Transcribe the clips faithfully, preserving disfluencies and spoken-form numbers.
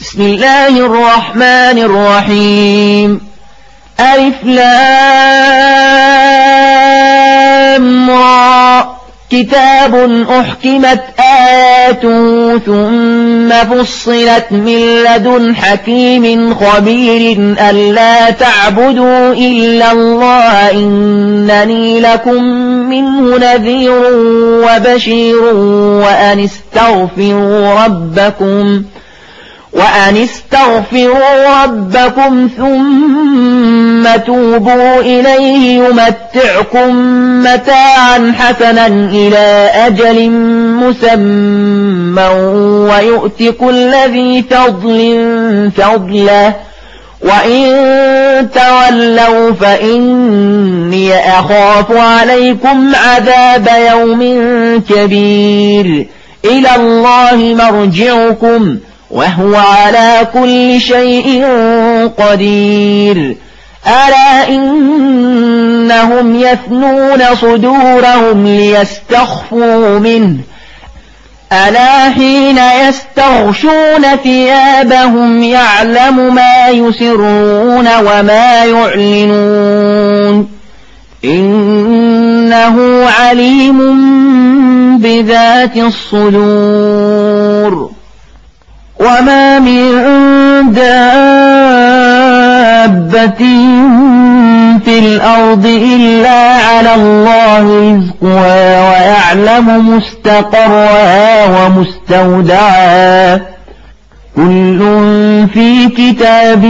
بسم الله الرحمن الرحيم. ألف لام را. كتاب أحكمت آياته ثم فصلت من لدن حكيم خبير ألا تعبدوا إلا الله إنني لكم منه نذير وبشير وأن استغفروا ربكم وأن استغفروا ربكم ثم توبوا إليه يمتعكم متاعا حسنا إلى أجل مسمى ويؤت كل ذي فضل فضله وإن تولوا فإني أخاف عليكم عذاب يوم كبير. إلى الله مرجعكم وهو على كل شيء قدير. ألا إنهم يثنون صدورهم ليستخفوا منه ألا حين يستغشون ثيابهم يعلم ما يسرون وما يعلنون إنه عليم بذات الصدور. وما من دابة في الأرض إلا على الله رزقها ويعلم مستقرها ومستودعها كل في كتاب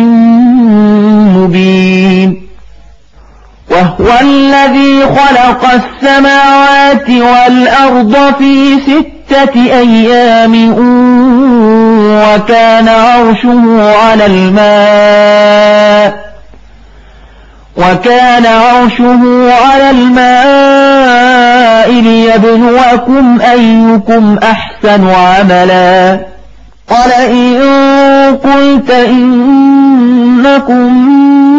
مبين. وهو الذي خلق السماوات والأرض في ستة أيام وكان عرشه على الماء وكان عرشه على الماء ليبلوكم أيكم أحسن عملا. قال إن قلت إنكم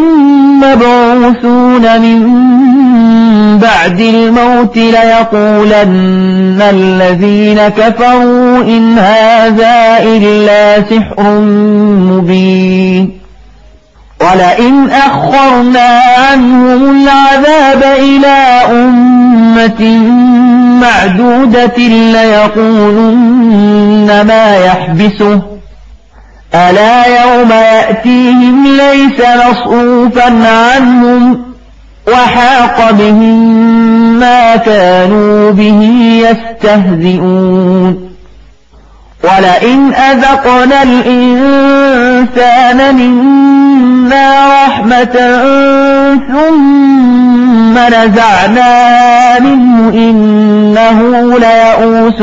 مبعوثون من بعد الموت ليقولن الذين كفروا إن هذا إلا سحر مبين. ولئن أخرنا عنهم العذاب إلى أمة معدودة ليقولن ما يحبسه ألا يوم يأتيهم ليس مصروفا عنهم وحاق بهم ما كانوا به يستهزئون. ولئن أذقنا الإنسان منا رحمة ثم نزعناها منه إنه ليئوس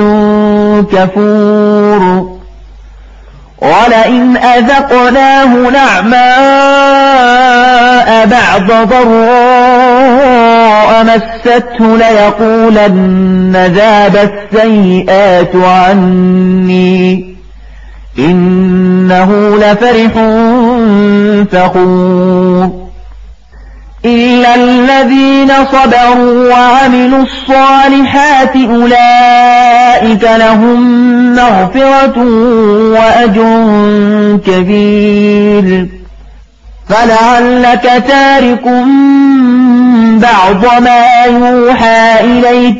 كفور. ولئن أذقناه نعماء بعد ضراء مسته ليقولن ذهب السيئات عني إنه لفرح فخور. إلا الذين صبروا وعملوا الصالحات أولئك لهم مغفرة وأجر كبير. فلعلك تارك بعض ما يوحى إليك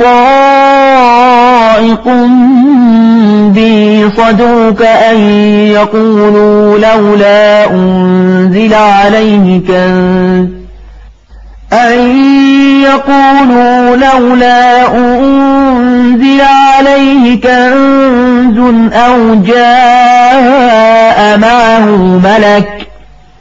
وضائق به صدرك أن يقولوا لولا أنزل عليه كنز أن يقولوا لولا أنزل عليه كنز أو جاء معه ملك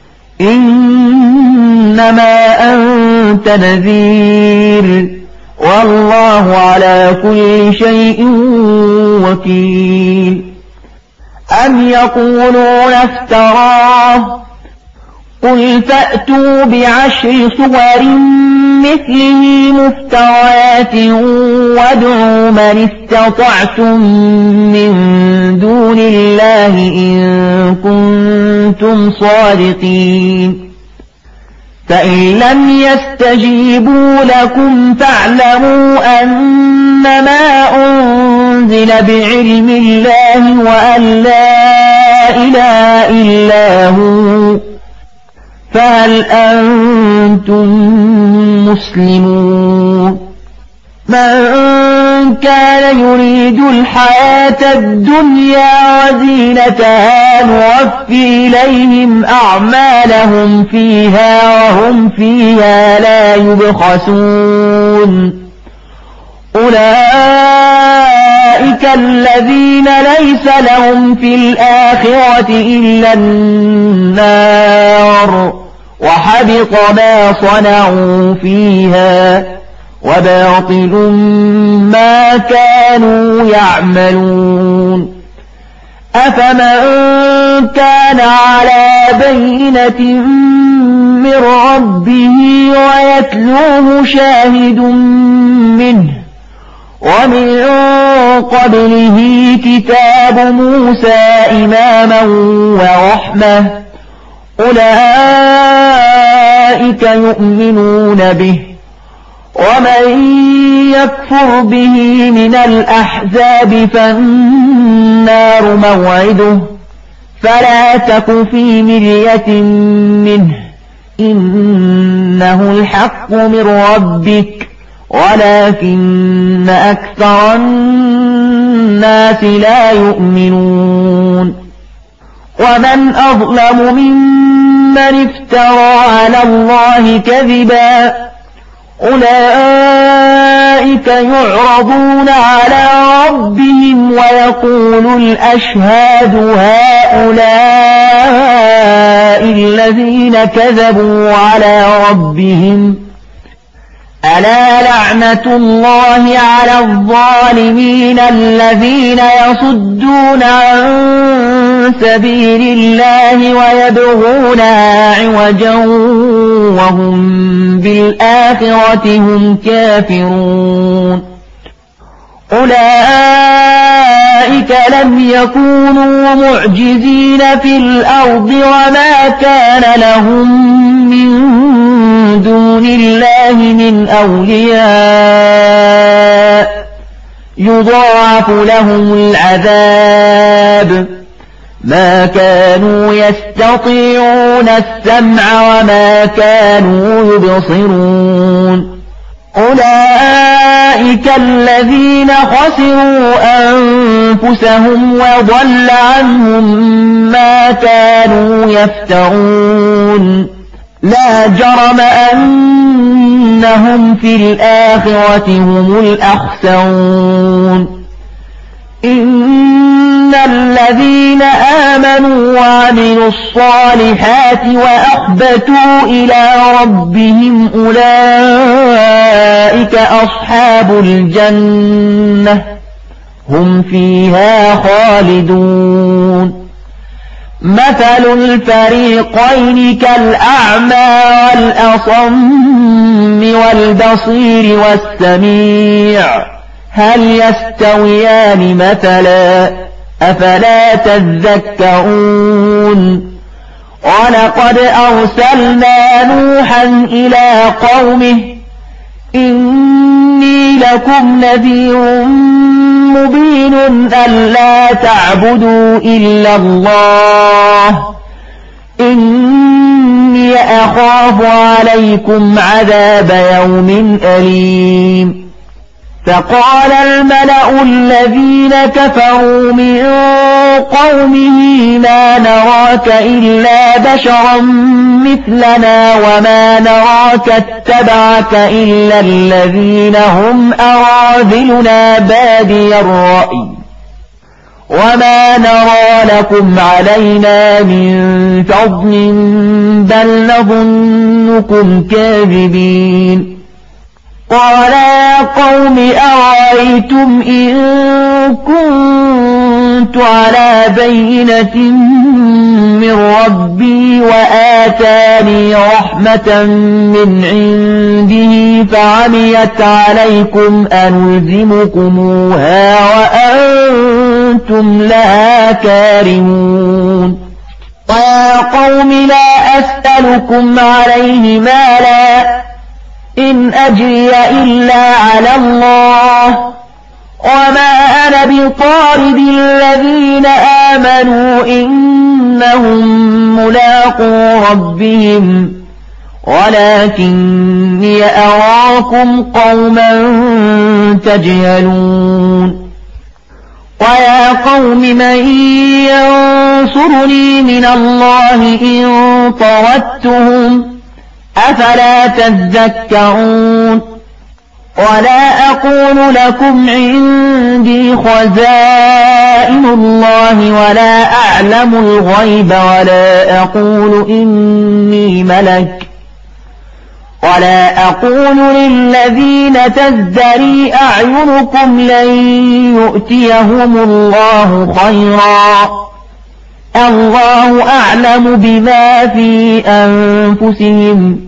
إنما أنت نذير والله على كل شيء وكيل. أم يقولون افتراه قل فأتوا بعشر صور مثله مفتريات وادعوا من استطعتم من دون الله إن كنتم صادقين. فإن لم يستجيبوا لكم فاعلموا أنما أنزل بعلم الله وأن لا إله إلا هو فهل أنتم مسلمون من كان يريد الحياة الدنيا وزينتها نوفي إليهم أعمالهم فيها وهم فيها لا يبخسون أولئك الذين ليس لهم في الآخرة إلا النار وحبط ما صنعوا فيها وباطل ما كانوا يعملون أفمن كان على بينة من ربه ويتلوه شاهد منه ومن قبله كتاب موسى إماما ورحمة أولئك يؤمنون به ومن يكفر به من الأحزاب فالنار موعده فلا تك في مرية منه إنه الحق من ربك ولكن أكثر الناس لا يؤمنون ومن أظلم ممن افترى على الله كذبا أولئك يعرضون على ربهم ويقول الأشهاد هؤلاء الذين كذبوا على ربهم ألا لعنة الله على الظالمين الذين يصدون عن سبيل الله ويبغونها عوجا وهم بالآخرة هم كافرون أولئك لم يكونوا معجزين في الأرض وما كان لهم من دون الله من أولياء يضاعف لهم العذاب ما كانوا يستطيعون السمع وما كانوا يبصرون أولئك الذين خسروا أنفسهم وضل عنهم ما كانوا يفترون لا جرم أنهم في الآخرة هم الأخسرون إن الذين آمنوا وعملوا الصالحات وأخبتوا إلى ربهم أولئك أصحاب الجنة هم فيها خالدون مثل الفريقين كالأعمى والأصم والبصير والسميع هل يستويان مثلا أفلا تذكرون ولقد أرسلنا نوحا إلى قومه إني لكم نذير مبين ألا تعبدوا إلا الله إني أخاف عليكم عذاب يوم أليم فقال الملأ الذين كفروا من قومه ما نراك إلا بشرا مثلنا وما نراك اتبعك إلا الذين هم أراذلنا بادي الرأي وما نرى لكم علينا من فضل بل نظنكم كاذبين قال يا قوم أرأيتم إن كنت على بينة من ربي وآتاني رحمة من عنده فعميت عليكم أنلزمكموها وأنتم لها كارهون ويا قوم لا أسألكم عليه مالا إن أجري إلا على الله وما أنا بطارد الذين آمنوا إنهم ملاقو ربهم ولكني أراكم قوما تجهلون ويا قوم من ينصرني من الله إن طردتهم أفلا تذكرون ولا أقول لكم عندي خزائن الله ولا أعلم الغيب ولا أقول إني ملك ولا أقول للذين تزدري أعينكم لن يؤتيهم الله خيرا الله أعلم بما في أنفسهم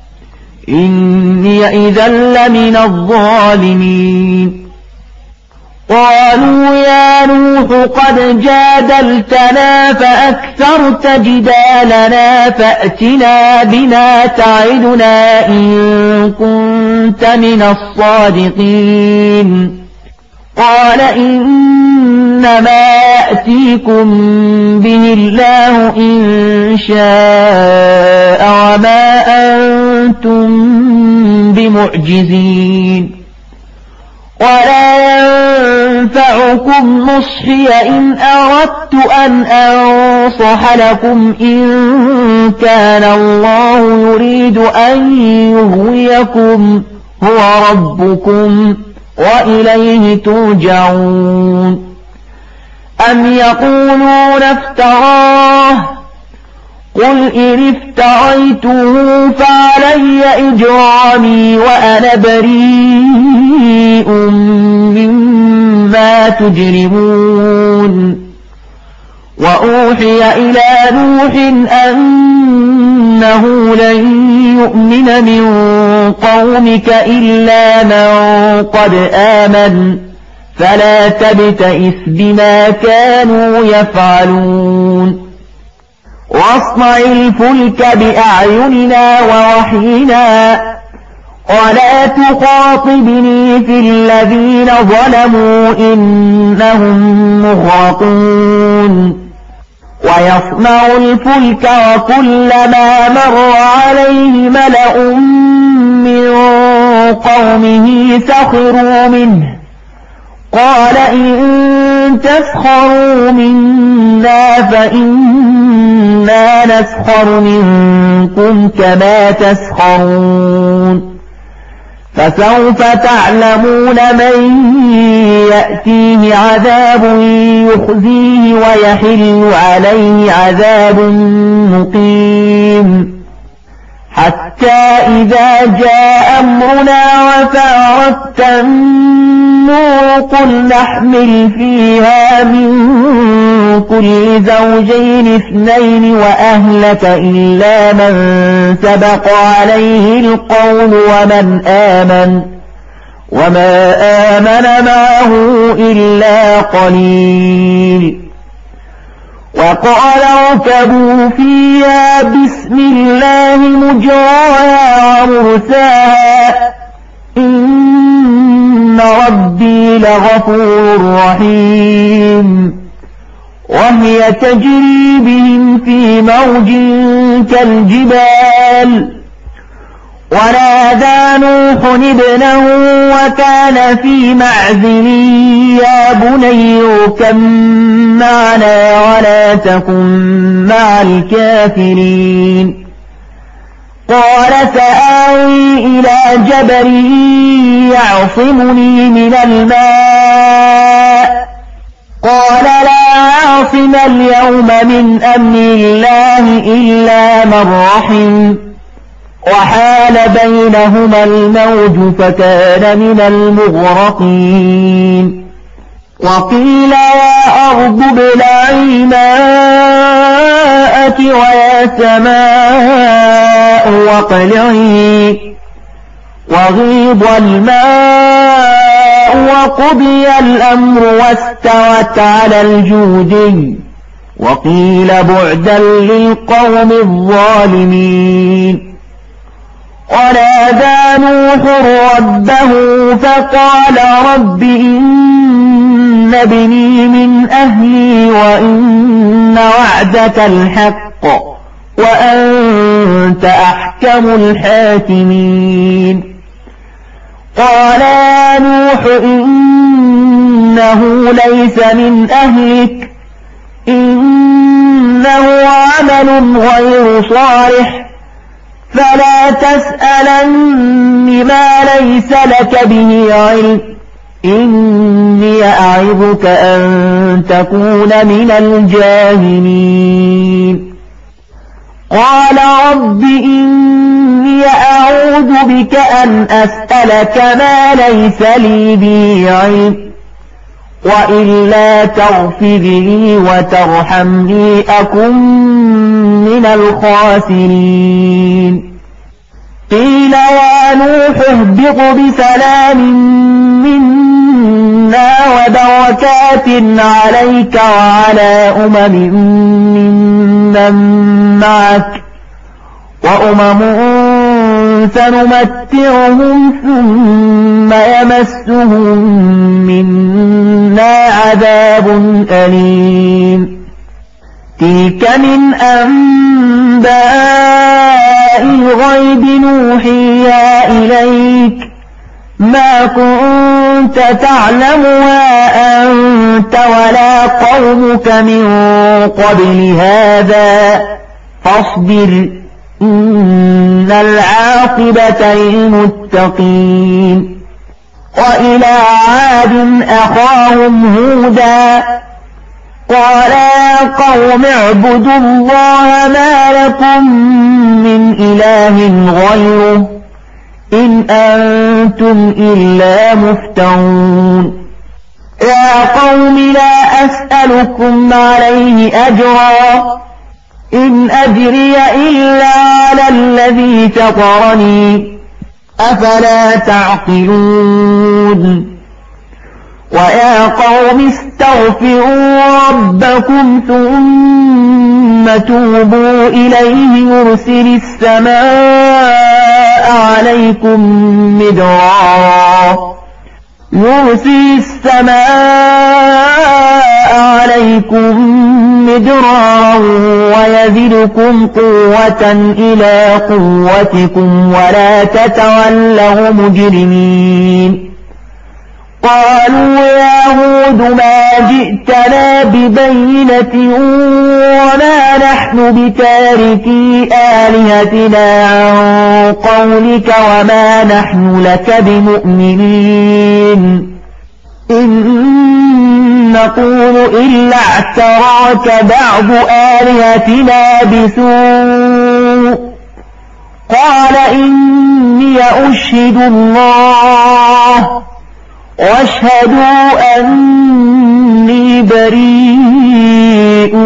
إني إذا لمن الظالمين قالوا يا نوح قد جادلتنا فأكثرت جدالنا فأتنا بما تعدنا إن كنت من الصادقين قال إنما يأتيكم به الله إن شاء وما أنتم بمعجزين ولا ينفعكم نصحي إن أردت أن أنصح لكم إن كان الله يريد أن يغويكم هو ربكم وإليه ترجعون أم يقولون افتراه قل إن افتريته فعلي إجرامي وأنا بريء مما تجرمون وأوحي إلى نوح أنه لن يؤمن من قومك إلا من قد آمن فلا تبتئس بما كانوا يفعلون واصنع الفلك بأعيننا ووحينا ولا تخاطبني في الذين ظلموا إنهم مغرقون ويصنع الفلك وكلما مر عليه ملأ من قومه سخروا منه قال إن تسخروا منا فإنا نسخر منكم كما تسخرون فسوف تعلمون من يأتيه عذاب يخزيه ويحل عليه عذاب مقيم حتى إذا جاء أمرنا وفارت النور قل نحمل فيها من كل زوجين اثنين وأهلك إلا من سبق عليه القول ومن آمن وما آمن معه إلا قليل وقال اركبوا فيها بسم الله مجراها ومرساها إن ربي لغفور رحيم وهي تجري بهم في موج كالجبال ونادى نوح ابنه وكان في معزل يا بني اركب معنا ولا تكن مع الكافرين قال سآوي إلى جبل يعصمني من الماء قال لا عاصم اليوم من أمر الله إلا من رحم وحال بينهما الموج فكان من المغرقين وقيل يا أرض ابلعي ماءك ويا سماء واقلعي وغيض الماء وقضي الأمر واستوت على الجودي وقيل بعدا للقوم الظالمين ونادى نوح ربه فقال رب إن ابني من أهلي وإن وعدك الحق وأنت أحكم الحاكمين قال يا نوح إنه ليس من أهلك إنه عمل غير صالح فلا تسألن ما ليس لك به علم إني أعظك أن تكون من الجاهلين قال رب إني أعوذ بك أن أسألك ما ليس لي به علم وإلا تغفر لي وترحمني أكن من الخاسرين قيل يا نوح اهبط بسلام منا وبركات عليك وعلى أمم ممن معك وأمم سنمتعهم ثم يمسهم منا عذاب أليم تلك من أنباء الغيب نوحيها إليك ما كنت تعلمها أنت ولا قومك من قبل هذا فاصبر إن العاقبة للمتقين وإلى عاد أخاهم هودا قال يا قوم اعبدوا الله ما لكم من إله غيره إن أنتم إلا مفترون يا قوم لا أسألكم عليه أجرا إن أجري إلا على الذي فطرني أفلا تعقلون ويا قوم استغفروا ربكم ثم توبوا إليه يرسل السماء عليكم مدرارا يرسل السماء عليكم مدرارا ويزدكم قوة إلى قوتكم ولا تتولوا مجرمين قالوا يا هود ما جئتنا ببينة وما نحن بتاركي آلهتنا عن قولك وما نحن لك بمؤمنين إن نقول إلا اعتراك بعض آلهتنا بسوء قال إني أشهد الله واشهدوا أني بريء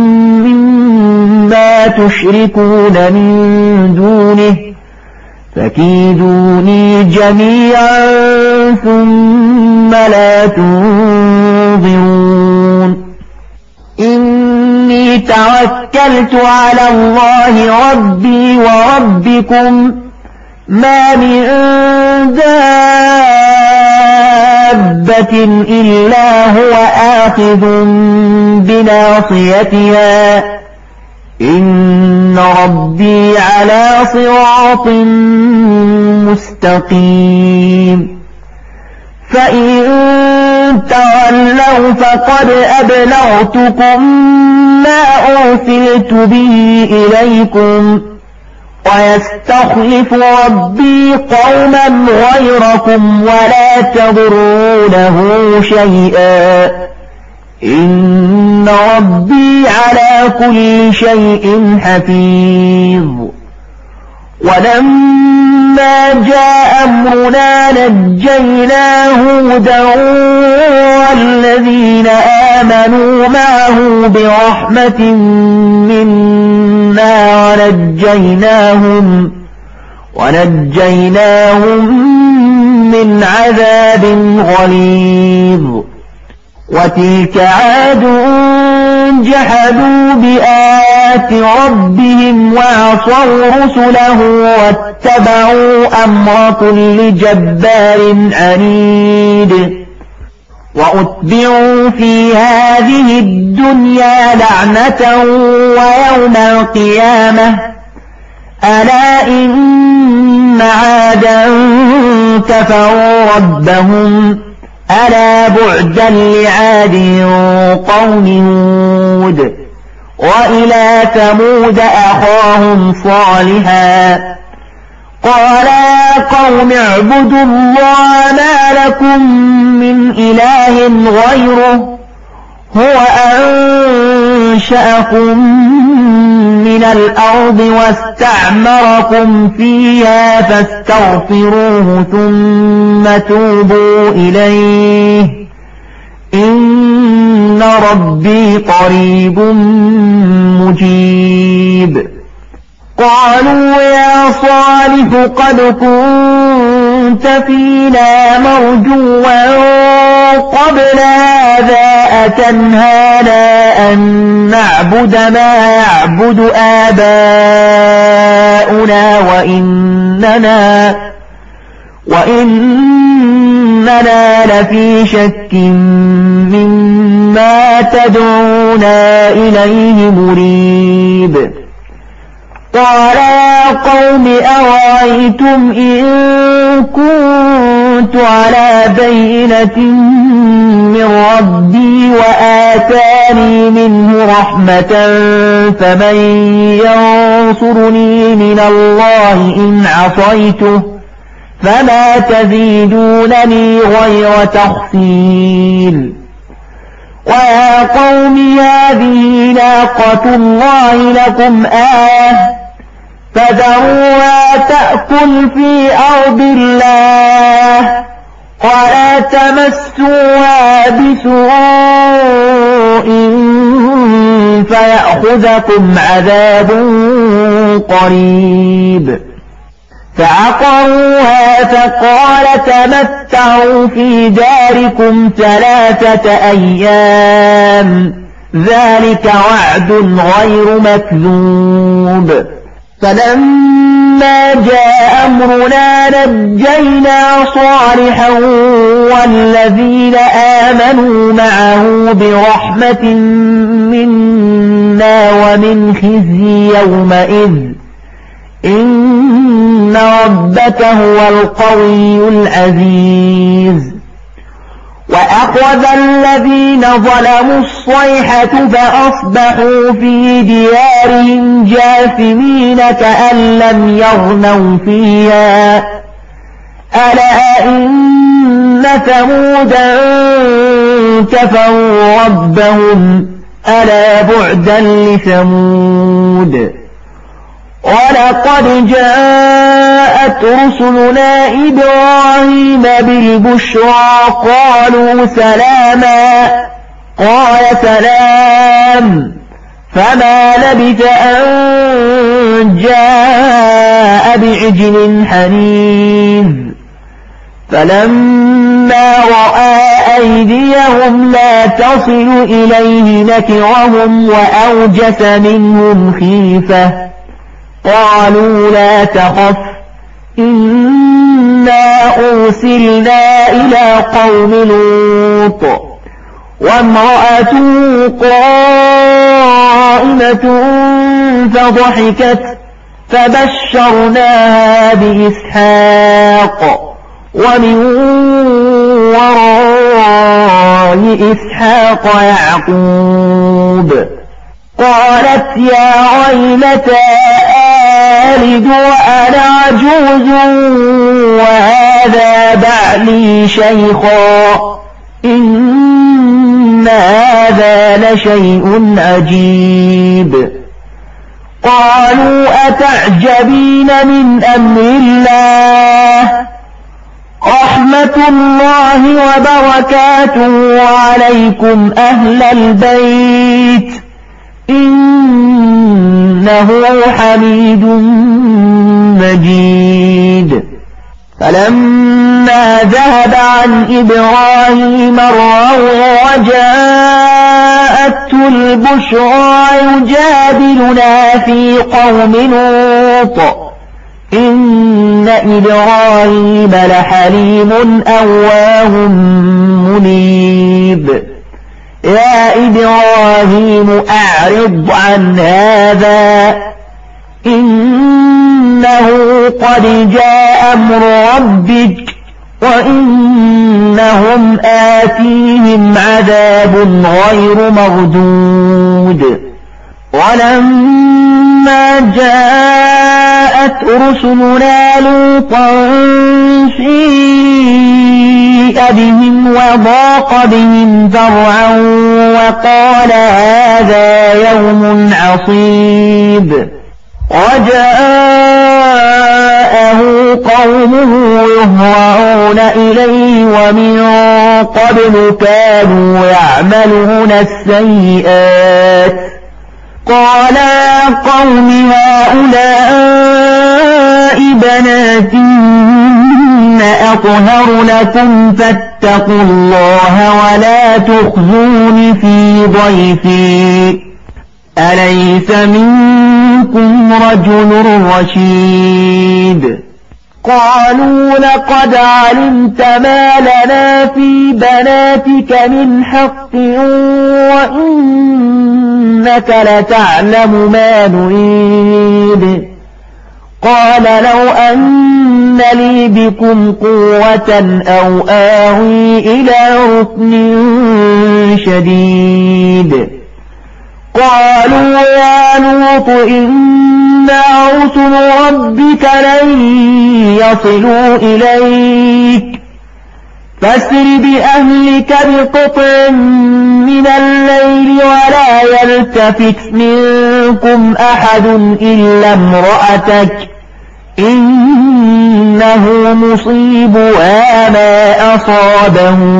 مما تشركون من دونه فكيدوني جميعا ثم لا تنظرون إني توكلت على الله ربي وربكم ما من دابة إلا هو آخذ بناصيتها إن ربي على صراط مستقيم فإن تولوا فقد أبلغتكم ما أرسلت به إليكم ويستخلف ربي قوما غيركم ولا تضرونه شيئا إن ربي على كل شيء حفيظ ولما جاء أمرنا نجينا هودا والذين آمنوا معه برحمة منا ونجيناهم ونجيناهم من عذاب غليظ وتلك عاد جحدوا بآيات ربهم وعصوا رسله واتبعوا أمر كل جبار عنيد وأتبعوا في هذه الدنيا لعنة ويوم القيامة ألا إن عادا كفروا ربهم ألا بعدا لعاد قوم هود وإلى ثمود أخاهم صالحا قال يا قوم اعبدوا الله ما لكم من إله غيره هو أنشأكم من الأرض واستعمركم فيها فاستغفروه ثم توبوا إليه إن ربي قريب مجيب قالوا يا صالح قد كنت فينا مرجوا قبل هذا أتنهانا أن نعبد ما يعبد آباؤنا وإننا وإننا لفي شك مما تدعونا إليه مريب قال يا قوم أرأيتم إن كنت على بينة من ربي وآتاني منه رحمة فمن ينصرني من الله إن عصيته فما تزيدونني غير تخسير ويا قوم هذه ناقة الله لكم آية فذروها تأكل في أرض الله ولا تمسوها بسوء فيأخذكم عذاب قريب فعقروها فقال تمتعوا في داركم ثلاثة أيام ذلك وعد غير مكذوب فلما جاء أمرنا نجينا صالحا والذين آمنوا معه برحمة منا ومن خزي يومئذ إن ربك هو القوي العزيز وأخذ الذين ظلموا الصيحة فأصبحوا في ديارهم جاثمين كأن لم يغنوا فيها ألا إن ثمودا كفروا ربهم ألا بعدا لثمود ولقد جاءت رسلنا إبراهيم بالبشرى قالوا سلاما قال سلام فما لبث أن جاء بعجل حنيذ فلما رأى أيديهم لا تصل إليه نكرهم وأوجس منهم خيفة قالوا لا تخف إنا أرسلنا إلى قوم لوط وامرأته قائمة فضحكت فبشرناها بإسحاق ومن وراء إسحاق يعقوب قالت يا ويلتى آلد وأنا عجوز وهذا بعلي شيخا إن هذا لشيء عجيب قالوا أتعجبين من أمر الله رحمة الله وبركاته عليكم أهل البيت إنه حميد مجيد فلما ذهب عن إبراهيم الروع وجاءته البشرى يجادلنا في قوم لوط إن إبراهيم لحليم أواه منيب يا إبراهيم أعرض عن هذا إنه قد جاء أمر ربك وإنهم آتيهم عذاب غير مردود ولما جاءت رسلنا لوطا سيء بهم وضاق بهم ذرعا وقال هذا يوم عصيب وجاءه قومه يهرعون إليه ومن قبل كانوا يعملون السيئات قال يا قوم هؤلاء بناتي أطهر لكم فاتقوا الله ولا تخزون في ضيفي أليس منكم رجل رشيد قالوا لقد علمت ما لنا في بناتك من حق وإنك لتعلم ما نريد قال لو أن لي بكم قوة أو آوي إلى ركن شديد قالوا يا لوط إنا رسل ربك لن يصلوا إليك فاسر بأهلك بقطع من الليل ولا يلتفت منكم أحد إلا امرأتك إنه مصيبها ما أصابهم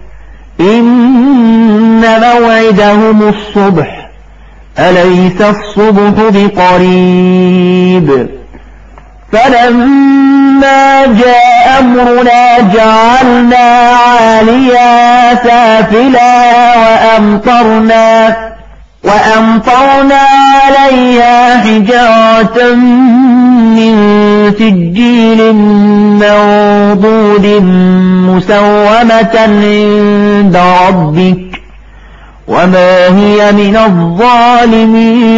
إن موعدهم الصبح أليس الصبح بقريب فلما جاء أمرنا جعلنا عاليها سافلها وأمطرنا وأمطرنا عليها حجارة من سجيل منضود مسومة عند ربك وما هي من الظالمين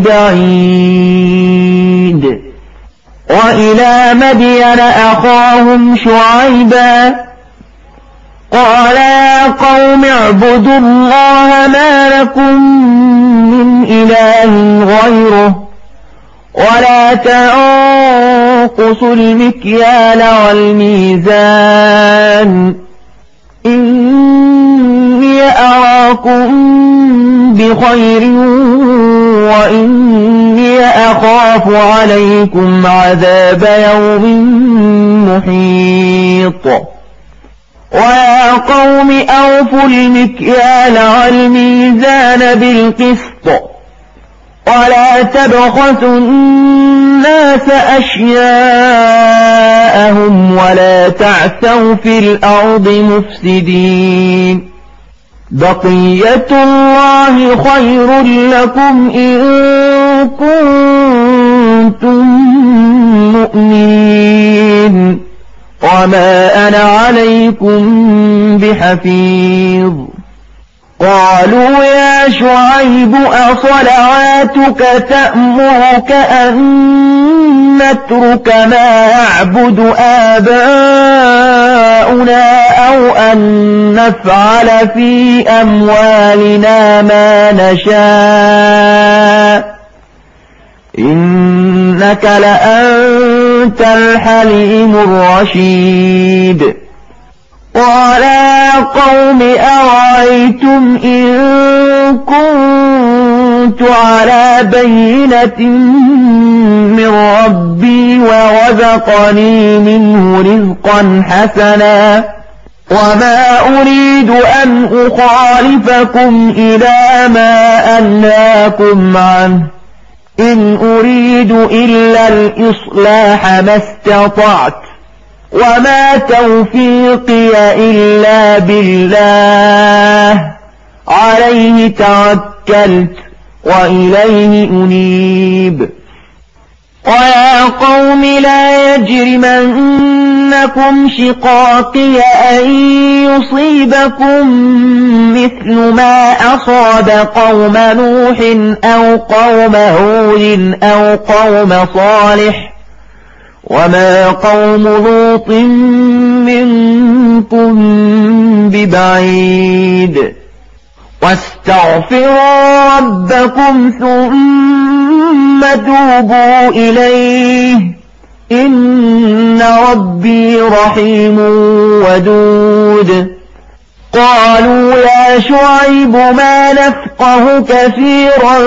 ببعيد وإلى مدين أخاهم شعيبا قال يا قوم اعبدوا الله ما لكم من إله غيره ولا تنقصوا المكيال والميزان إني أراكم بخير وإني أخاف عليكم عذاب يوم محيط ويا قوم أوفوا المكيال والميزان بالقسط ولا تبخسوا الناس أشياءهم ولا تعثوا في الأرض مفسدين بقية الله خير لكم إن كنتم مؤمنين وما أنا عليكم بحفيظ قالوا يا شعيب أصلواتك تأمرك أن نترك ما يعبد آباؤنا أو أن نفعل في أموالنا ما نشاء إنك لأنت الحليم الرشيد قال يا قوم أرأيتم إن كنت على بينة من ربي ورزقني منه رزقا حسنا وما أريد أن أخالفكم إلى ما أنهاكم عنه إن أريد إلا الإصلاح ما استطعت وما توفيقي إلا بالله عليه توكلت وإليه أنيب. ويا قوم لا يجرمنكم شقاقي أن يصيبكم مثل ما أصاب قوم نوح أو قوم هود أو قوم صالح وما قوم لوط منكم ببعيد. واستغفروا ربكم ثم توبوا إليه إن ربي رحيم ودود. قالوا يا شعيب ما نفقه كثيرا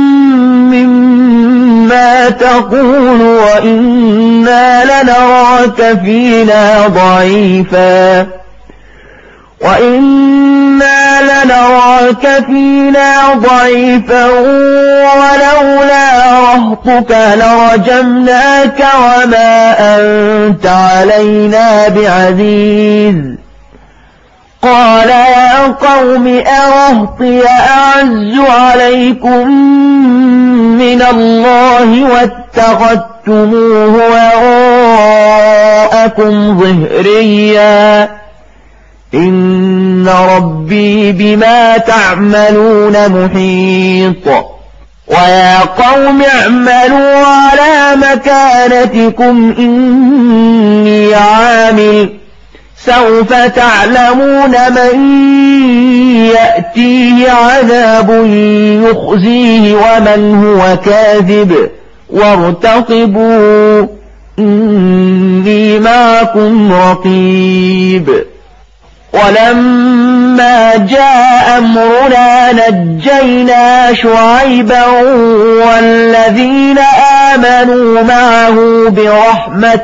مما تقول وإنا لنراك فينا ضعيفا وإنا لنراك فينا ضعيفا ولولا رهطك لرجمناك وما أنت علينا بعزيز. قال يا قوم أرهطي أعز عليكم من الله واتخذتموه وراءكم ظهريا إن ربي بما تعملون محيط. ويا قوم اعملوا على مكانتكم إني عامل سوف تعلمون من يأتيه عذاب يخزيه ومن هو كاذب وارتقبوا إني معكم رقيب. ولما جاء أمرنا نجينا شعيبا والذين آمنوا معه برحمة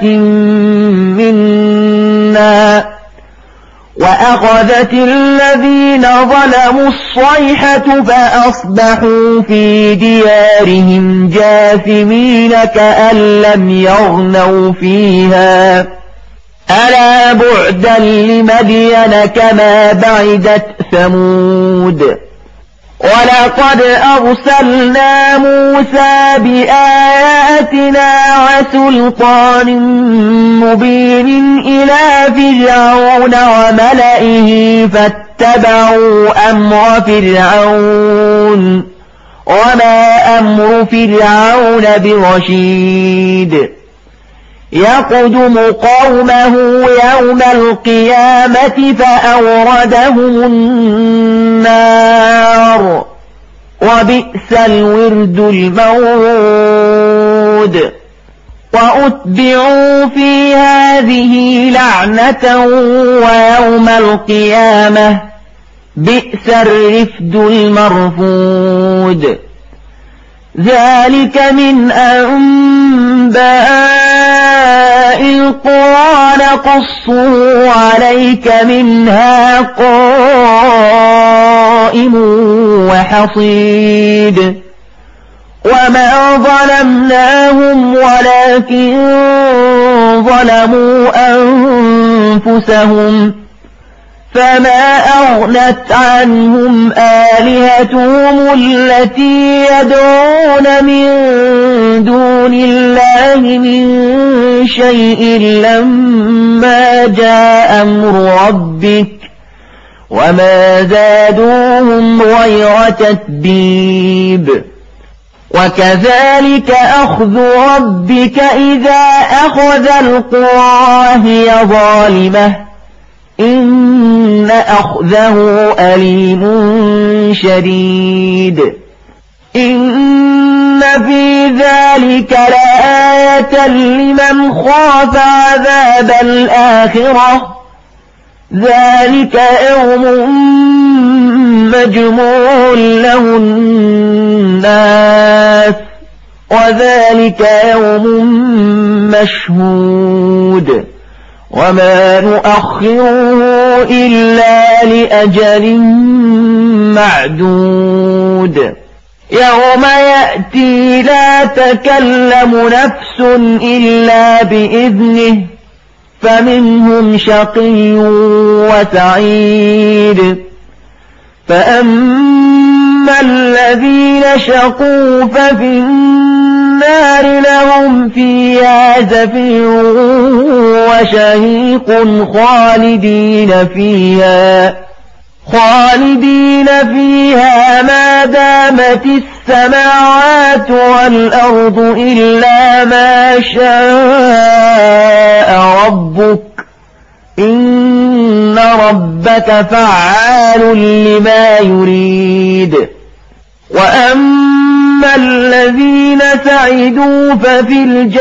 منا وأخذت الذين ظلموا الصيحة فأصبحوا في ديارهم جاثمين كأن لم يغنوا فيها ألا بعدا لمدين كما بعدت ثمود. ولقد أرسلنا موسى بآياتنا وسلطان مبين إلى فرعون وملئه فاتبعوا أمر فرعون وما أمر فرعون برشيد. يقدم قومه يوم القيامة فأوردهم النار وبئس الورد المورود. وأتبعوا في هذه لعنة ويوم القيامة بئس الرفد المرفود. ذلك من أنباء القرى نقصه عليك منها قائم وحصيد. وما ظلمناهم ولكن ظلموا أنفسهم فما أغنت عنهم آلهتهم التي يدعون من دون الله من شيء لما جاء أمر ربك وما زادوهم غير تتبيب. وكذلك أخذ ربك إذا أخذ القرى هي ظالمة إن أخذه أليم شديد. إن في ذلك لآية لمن خاف عذاب الآخرة ذلك يوم مجموع له الناس وذلك يوم مشهود وما نؤخره إلا لأجل معدود. يوم يأتي لا تكلم نفس إلا بإذنه فمنهم شقي وسعيد. فأما الذين شقوا ففي النار لهم فيها زفير وشهيق خالدين فيها خالدين فيها ما دامت السماوات والأرض إلا ما شاء ربك إن ربك فعال لما يريد. وأما الذين سعدوا ففي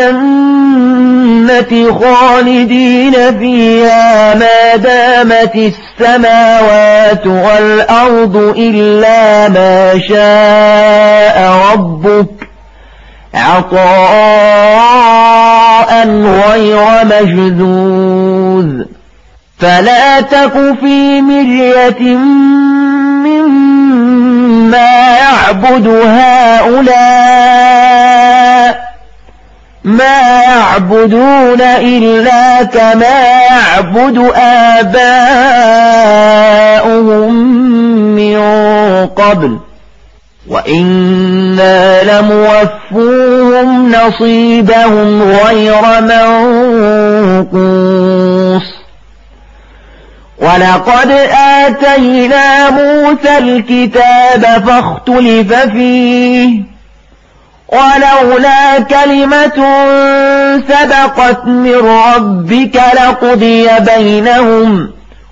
الجنة خالدين فيها ما دامت السماوات والأرض إلا ما شاء ربك عطاء غير مجذوذ. فلا تك في مرية مما يعبد هؤلاء ما يعبدون إلا كما يعبد آباؤهم من قبل وإنا لموفوهم نصيبهم غير منقوص. ولقد آتينا موسى الكتاب فاختلف فيه ولولا كلمة سبقت من ربك لقضي بينهم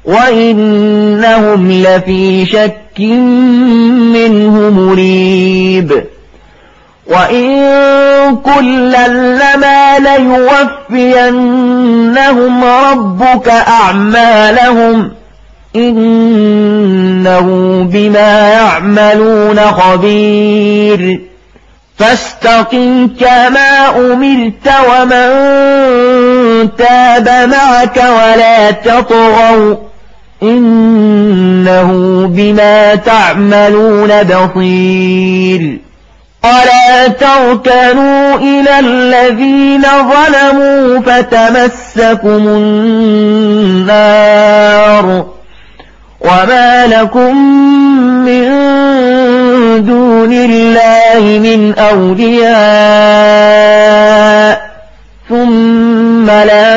وإنهم لفي شك منه مريب. وإن كلا لما ليوفينهم ربك أعمالهم إنه بما يعملون خبير. فاستقم كما أمرت ومن تاب معك ولا تطغوا إنه بما تعملون بصير. ولا تركنوا إلى الذين ظلموا فتمسكم النار وما لكم من دون الله من أولياء ثم لا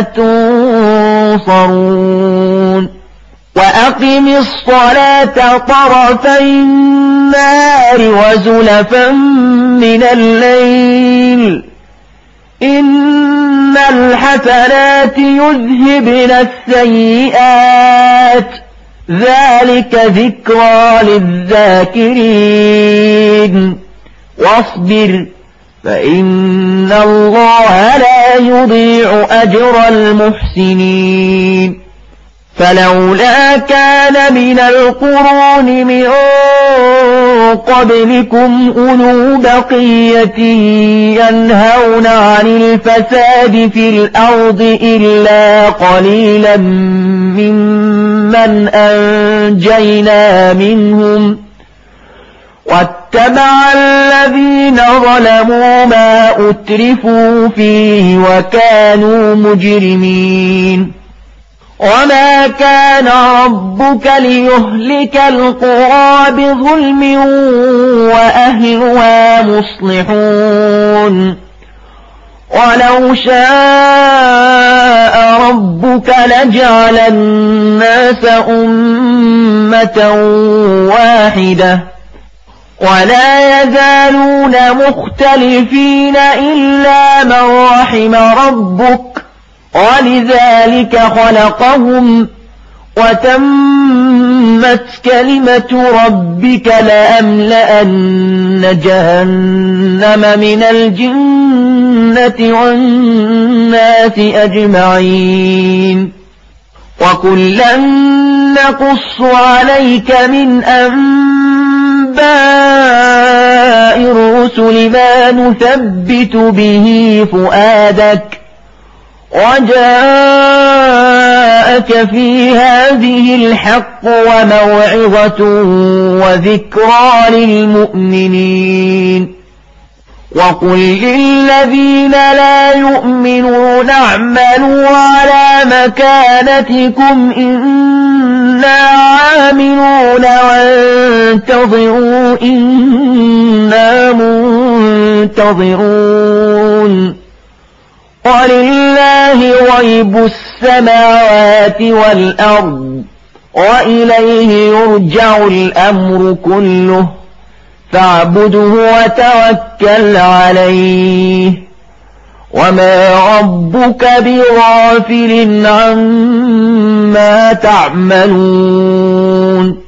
تنصرون. وأقم الصلاة طرفي النار وزلفا من الليل إن الحسنات يذهبن السيئات ذلك ذكرى للذاكرين. واصبر فإن الله لا يضيع أجر المحسنين. فلولا كان من القرون من قبلكم أولو بقية ينهون عن الفساد في الأرض إلا قليلا ممن أنجينا منهم واتبع الذين ظلموا ما أترفوا فيه وكانوا مجرمين. وما كان ربك ليهلك القرى بظلم وأهلها مصلحون. ولو شاء ربك لجعل الناس أمة واحدة ولا يزالون مختلفين إلا من رحم ربك ولذلك خلقهم وتمت كلمة ربك لأملأن جهنم من الجنة والناس أجمعين. وكلا نقص عليك من أنباء الرسل ما نثبت به فؤادك وجاءك في هذه الحق وموعظة وذكرى للمؤمنين. وقل للذين لا يؤمنون اعملوا على مكانتكم إنا إنا عاملون وانتظروا إنا منتظرون ولله غيب السماوات والأرض وإليه يرجع الأمر كله فاعبده وتوكل عليه وما ربك بغافل عما تعملون